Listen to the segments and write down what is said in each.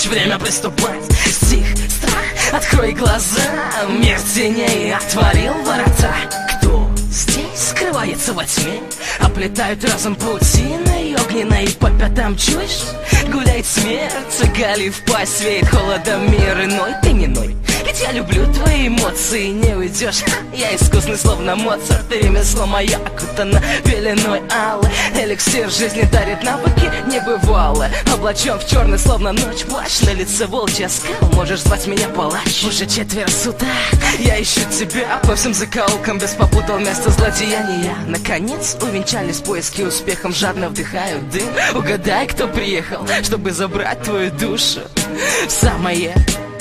полночь, время приступать. Стих, страх, открой глаза, мир теней отворил ворота. Кто здесь скрывается во тьме? Оплетают разум паутиной огненной, по пятам чуешь? Гуляет смерть, гали в пасть, веет холодом мир иной. Ты не ной, ведь я люблю твои эмоции, не уйдешь. Я искусный, словно Моцарт, и ремесло мое окутано пеленой алой. Эликсир жизни дарит навыки небывалые, облачен в черный, словно ночь, плащ. На лице волчья скал, можешь звать меня палач. Уже четверть суда, я ищу тебя по всем закоулкам, без попутал место злодеяния. Наконец увенчались поиски успехом, жадно вдыхаю дым. Угадай, кто приехал, чтобы забрать твою душу в самое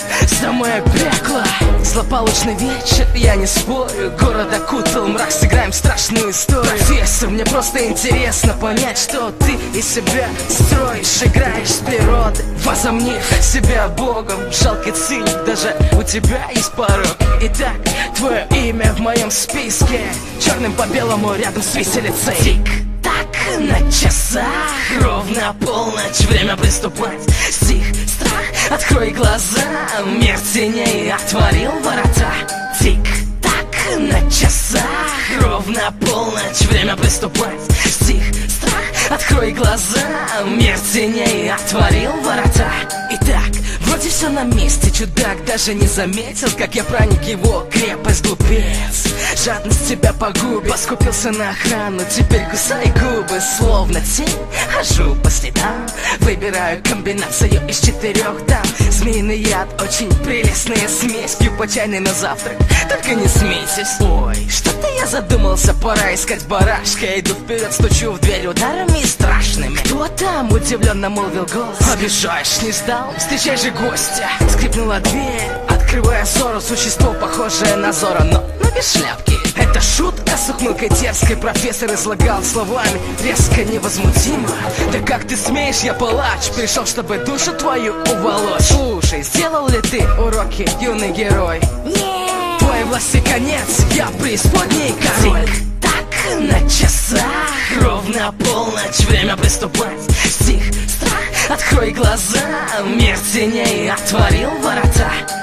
пекло. Злополучный вечер, я не спорю. Город окутал мрак, сыграем страшную историю. Профессор, мне просто интересно понять, что ты из себя строишь. Играешь с природой, возомнив себя богом. Жалкий циник, даже у тебя есть порог. Итак, твое имя в моем списке, черным по белому рядом с виселицей. Тик-так на часах, ровно полночь, время приступать. Стих, страх, открой глаза, мир теней отворил ворота. Тик-так на часах, ровно полночь, время приступать. Стих, страх, открой глаза, мир теней отворил ворота. Итак, вроде все на месте, чудак даже не заметил, как я проник в его крепость, глупец. Жадность тебя погубит, поскупился на охрану, теперь кусай губы, словно тень. Хожу по следам, выбираю комбинацию из 4 дам. Змеиный яд, очень прелестная смесь, пью по чайной на завтрак, только не смейтесь. Ой, что-то я задумался, пора искать барашка. Иду вперед, стучу в дверь ударами страшными. Кто там? Удивленно молвил голос. Обижаешь, не ждал? Встречай же гостя. Скрипнула дверь, открывая ссору. Существо, похожее на Зорро, но без шляпки. Это шутка с ухмылкой дерзкой. Профессор излагал словами резко, невозмутимо. Да как ты смеешь, я палач, пришел, чтобы душу твою уволочь. Слушай, сделал ли ты уроки, юный герой? Нет. Твоей власти конец, я преисподней король. Тик-так на часах, ровно полночь, время приступать. Стих, страх, открой глаза, мир теней отворил ворота.